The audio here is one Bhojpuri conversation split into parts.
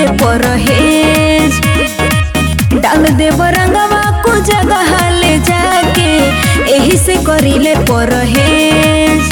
परहेज। डाल देव रंगवा को जगह ले जाके एही से करिले परहेज।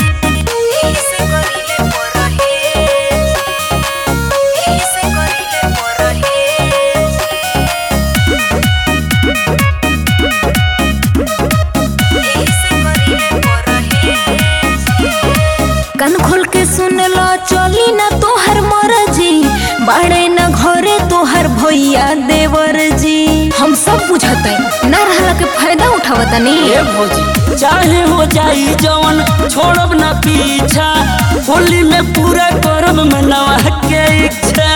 कान खोल के सुन लो चली ना तोहर मर्जी, बाड़े न घरे तोहर भैया देवर जी। हम सब बुझते ना रहला के फायदा उठावता नहीं। ए भौजी चाहे हो जाई जवन छोड़ब ना पीछा, होली में पूरा करब मनवा के इच्छा।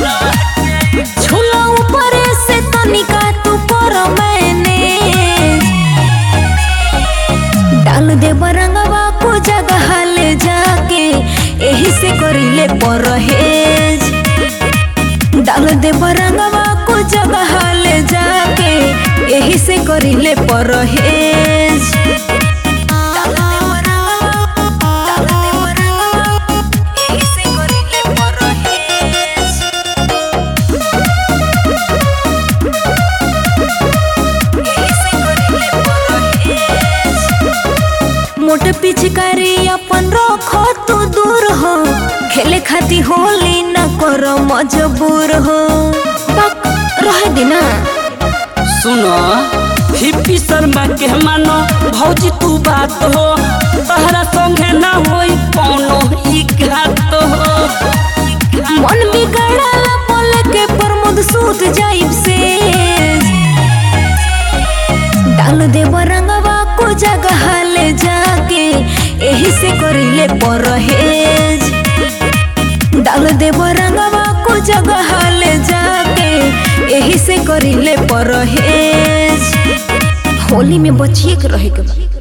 झूला ऊपर से तनिका तू पर मैंने डाल दे बरंगवा को जगह ले जाके एही से करिले परहेज। डाल दे बरंगवा को जगह ले जाके एही से करिले परहेज। मोटे पिचकारी अपन रखो तू दूर हो, खेले खाती होली न करो मजबूर हो। बक रह देना सुनो हिप्पी शर्मा के मानो भौजी तू बात हो, तहरा संगे ना होई कौनो ई घात हो। मन बिगड़ाला बोले के प्रमोद सूत जाइब से। डाल दे बरंगवा को जगह ले जाके एही से करिले परहेज। डाल दे बरंगवा को जगह ले जाके एही से करिले परहेज। होली में बचिए के रहे के बा।